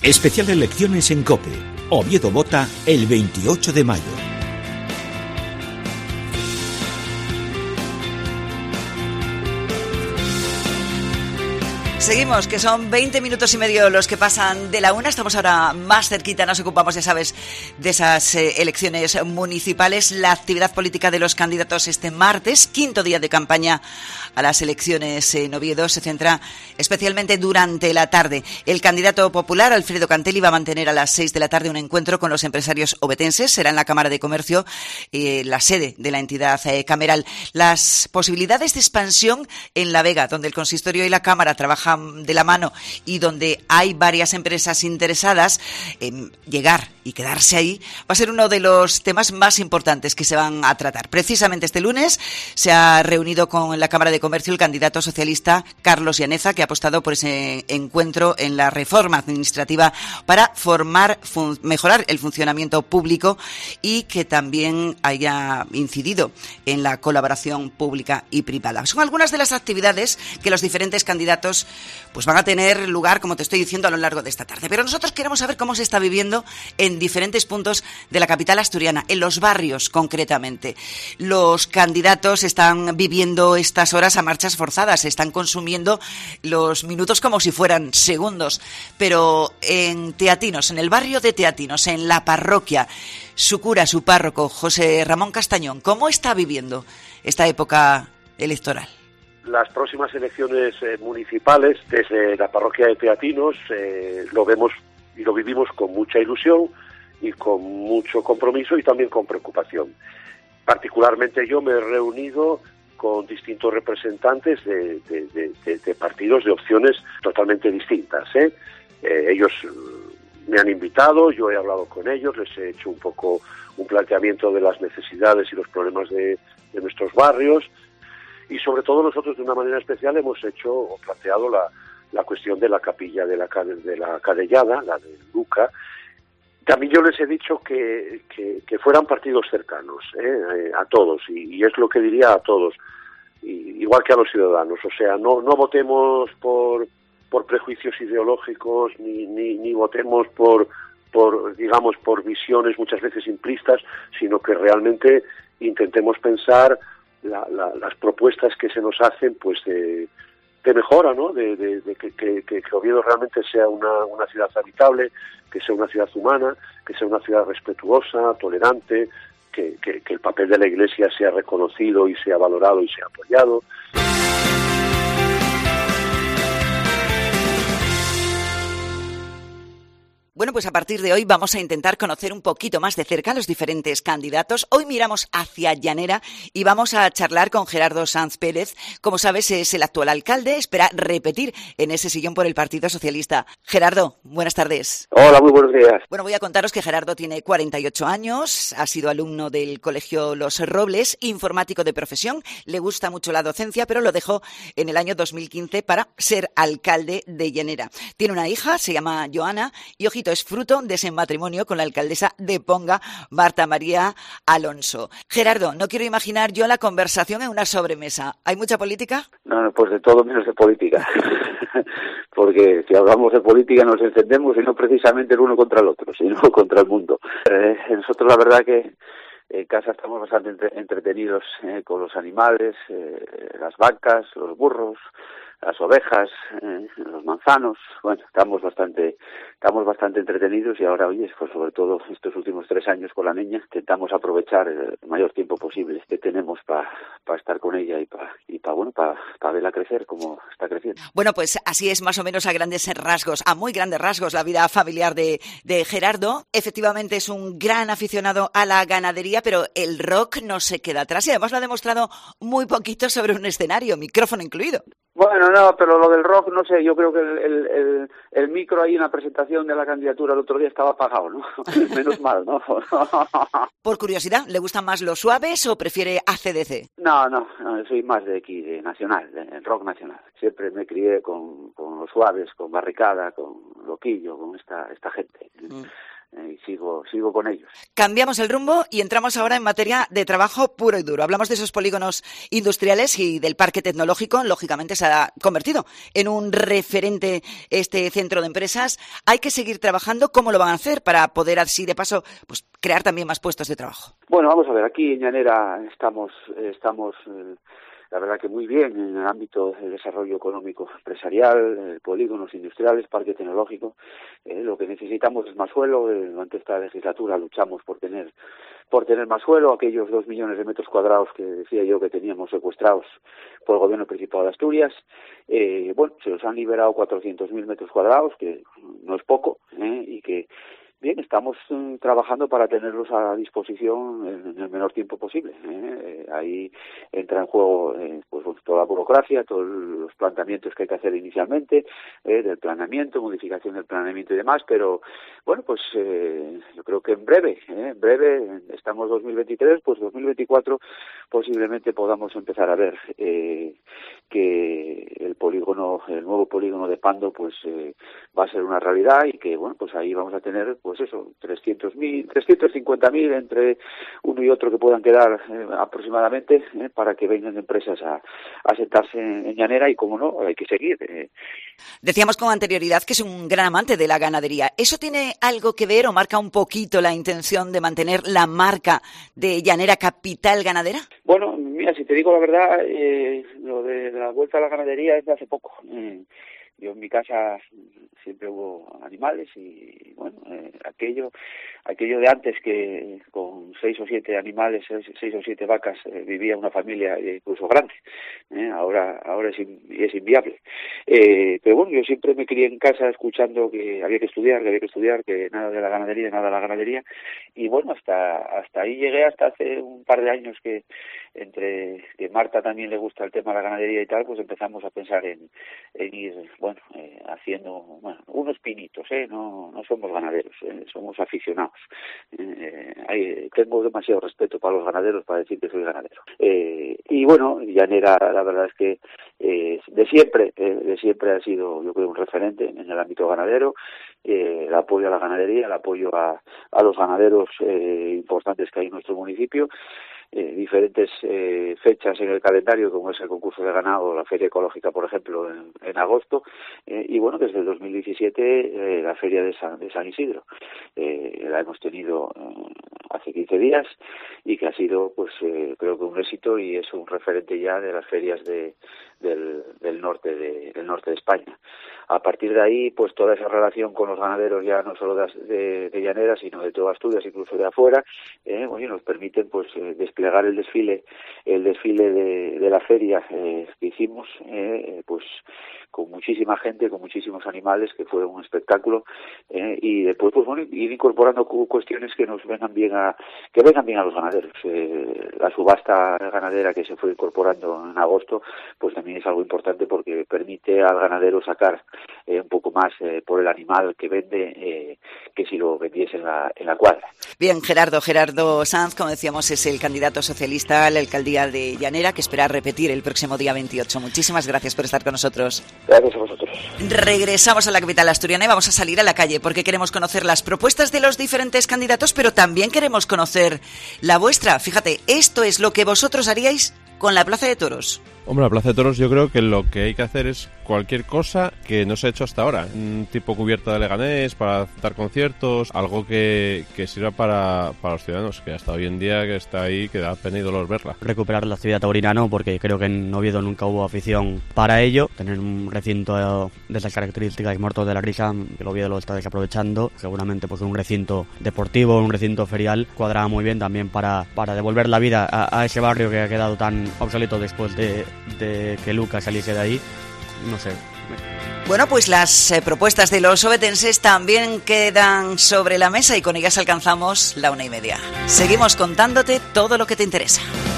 Especial elecciones en COPE. Oviedo vota el 28 de mayo. Seguimos, que son 20 minutos y medio los que pasan de la una. Estamos ahora más cerquita, nos ocupamos, ya sabes, de esas elecciones municipales. La actividad política de los candidatos este martes, quinto día de campaña a las elecciones en Oviedo, se centra especialmente durante la tarde. El candidato popular, Alfredo Cantelli, va a mantener a las 6 de la tarde un encuentro con los empresarios ovetenses. Será en la Cámara de Comercio, la sede de la entidad cameral. Las posibilidades de expansión en La Vega, donde el consistorio y la Cámara trabajan de la mano y donde hay varias empresas interesadas en llegar y quedarse ahí, va a ser uno de los temas más importantes que se van a tratar. Precisamente este lunes se ha reunido con la Cámara de Comercio el candidato socialista Carlos Llaneza, que ha apostado por ese encuentro en la reforma administrativa para mejorar el funcionamiento público y que también haya incidido en la colaboración pública y privada. Son algunas de las actividades que los diferentes candidatos pues van a tener lugar, como te estoy diciendo, a lo largo de esta tarde. Pero nosotros queremos saber cómo se está viviendo en diferentes puntos de la capital asturiana, en los barrios concretamente. Los candidatos están viviendo estas horas a marchas forzadas, están consumiendo los minutos como si fueran segundos. Pero en Teatinos, en el barrio de Teatinos, en la parroquia, su cura, su párroco, José Ramón Castañón, ¿cómo está viviendo esta época electoral? Las próximas elecciones municipales, desde la parroquia de Teatinos, lo vemos y lo vivimos con mucha ilusión y con mucho compromiso y también con preocupación. Particularmente yo me he reunido con distintos representantes de partidos, de opciones totalmente distintas. Ellos me han invitado, yo he hablado con ellos, les he hecho un poco un planteamiento de las necesidades y los problemas de nuestros barrios. Y sobre todo nosotros de una manera especial hemos planteado la cuestión de la capilla de la Cadellada, la de Luca. También yo les he dicho que fueran partidos cercanos a todos, y es lo que diría a todos, igual que a los ciudadanos. O sea, no votemos por prejuicios ideológicos, ni votemos por visiones muchas veces simplistas, sino que realmente intentemos pensar las propuestas que se nos hacen, pues de mejora, ¿no? De que Oviedo realmente sea una ciudad habitable, que sea una ciudad humana, que sea una ciudad respetuosa, tolerante, que el papel de la Iglesia sea reconocido y sea valorado y sea apoyado. Bueno, pues a partir de hoy vamos a intentar conocer un poquito más de cerca a los diferentes candidatos. Hoy miramos hacia Llanera y vamos a charlar con Gerardo Sanz Pérez. Como sabes, es el actual alcalde, espera repetir en ese sillón por el Partido Socialista. Gerardo, buenas tardes. Hola, muy buenos días. Bueno, voy a contaros que Gerardo tiene 48 años, ha sido alumno del Colegio Los Robles, informático de profesión, le gusta mucho la docencia, pero lo dejó en el año 2015 para ser alcalde de Llanera. Tiene una hija, se llama Joana, y ojito, es fruto de ese matrimonio con la alcaldesa de Ponga, Marta María Alonso. Gerardo, no quiero imaginar yo la conversación en una sobremesa. ¿Hay mucha política? No, pues de todo menos de política. Porque si hablamos de política nos encendemos y no precisamente el uno contra el otro, sino contra el mundo. Nosotros la verdad que en casa estamos bastante entretenidos con los animales, las vacas, los burros, las ovejas, los manzanos. Bueno, estamos bastante entretenidos y ahora, oye, pues sobre todo estos últimos 3 años con la niña, intentamos aprovechar el mayor tiempo posible que tenemos para estar con ella y para verla crecer como está creciendo. Bueno, pues así es más o menos a muy grandes rasgos la vida familiar de Gerardo. Efectivamente es un gran aficionado a la ganadería, pero el rock no se queda atrás y además lo ha demostrado muy poquito sobre un escenario, micrófono incluido. Bueno, no, pero lo del rock, no sé, yo creo que el micro ahí en la presentación de la candidatura el otro día estaba apagado, ¿no? Menos mal, ¿no? Por curiosidad, ¿le gustan más los suaves o prefiere AC/DC? No, soy más de aquí, de nacional, de rock nacional. Siempre me crié con los suaves, con Barricada, con Loquillo, con esta gente. y sigo con ellos. Cambiamos el rumbo y entramos ahora en materia de trabajo puro y duro. Hablamos de esos polígonos industriales y del parque tecnológico. Lógicamente se ha convertido en un referente este centro de empresas. Hay que seguir trabajando. ¿Cómo lo van a hacer para poder así de paso pues crear también más puestos de trabajo? Bueno, vamos a ver, aquí en Llanera estamos la verdad que muy bien en el ámbito del desarrollo económico empresarial, polígonos industriales, parque tecnológico. Lo que necesitamos es más suelo. Durante esta legislatura luchamos por tener más suelo, aquellos 2 millones de metros cuadrados que decía yo que teníamos secuestrados por el Gobierno Principado de Asturias. Bueno, se nos han liberado 400.000 metros cuadrados, que no es poco, y que bien, estamos trabajando para tenerlos a disposición en el menor tiempo posible. Ahí entra en juego pues toda la burocracia, todos los planteamientos que hay que hacer inicialmente, del planeamiento, modificación del planeamiento y demás, pero bueno, pues yo creo que en breve, estamos 2023, pues 2024 posiblemente podamos empezar a ver que el nuevo polígono de Pando pues va a ser una realidad y que bueno, pues ahí vamos a tener pues eso, 350.000 entre uno y otro que puedan quedar aproximadamente, para que vengan empresas a sentarse en Llanera y, como no, hay que seguir. Decíamos con anterioridad que es un gran amante de la ganadería. ¿Eso tiene algo que ver o marca un poquito la intención de mantener la marca de Llanera capital ganadera? Bueno, mira, si te digo la verdad, lo de la vuelta a la ganadería es de hace poco. Yo en mi casa siempre hubo animales y bueno, aquello de antes que con 6 o 7 animales, 6 o 7 vacas vivía una familia incluso grande, ahora es inviable. Pero bueno, yo siempre me crié en casa escuchando que había que estudiar, que nada de la ganadería y bueno, hasta ahí llegué, hasta hace un par de años que entre que Marta también le gusta el tema de la ganadería y tal, pues empezamos a pensar en ir, haciendo unos pinitos, no somos ganaderos, somos aficionados. Tengo demasiado respeto para los ganaderos para decir que soy ganadero. Y bueno, Llanera, la verdad es que de siempre ha sido, yo creo, un referente en el ámbito ganadero. El apoyo a la ganadería, el apoyo a los ganaderos importantes que hay en nuestro municipio. Diferentes fechas en el calendario, como es el concurso de ganado o la feria ecológica, por ejemplo, en agosto, y bueno, desde el 2017 la feria de San Isidro, la hemos tenido hace 15 días y que ha sido, pues creo que un éxito y es un referente ya de las ferias del norte de España. A partir de ahí, pues toda esa relación con los ganaderos, ya no solo de Llanera, sino de toda Asturias, incluso de afuera, nos permiten pues desplegar el desfile de la feria que hicimos, pues con muchísima gente, con muchísimos animales, que fue un espectáculo, y después pues bueno, ir incorporando cuestiones que nos vengan bien a los ganaderos. La subasta ganadera que se fue incorporando en agosto, pues también es algo importante porque permite al ganadero sacar un poco más por el animal que vende, que si lo vendiese en la cuadra. Bien, Gerardo Sanz, como decíamos, es el candidato socialista a la alcaldía de Llanera, que espera repetir el próximo día 28. Muchísimas gracias por estar con nosotros. Gracias a vosotros. Regresamos a la capital asturiana y vamos a salir a la calle porque queremos conocer las propuestas de los diferentes candidatos, pero también queremos conocer la vuestra. Fíjate, esto es lo que vosotros haríais con la Plaza de Toros. Hombre, la Plaza de Toros yo creo que lo que hay que hacer es cualquier cosa que no se ha hecho hasta ahora. Un tipo cubierta de Leganés para dar conciertos, algo que sirva para los ciudadanos, que hasta hoy en día que está ahí, que da pena y dolor verla. Recuperar la actividad taurina no, porque creo que en Oviedo nunca hubo afición para ello. Tener un recinto de esas características, Muertos de la Risa, que el Oviedo lo está desaprovechando. Seguramente pues un recinto deportivo, un recinto ferial, cuadraba muy bien también para devolver la vida a ese barrio que ha quedado tan obsoleto después de que Lucas saliese de ahí. No sé. Bueno, pues las propuestas de los ovetenses también quedan sobre la mesa y con ellas alcanzamos la 1:30. Seguimos contándote todo lo que te interesa.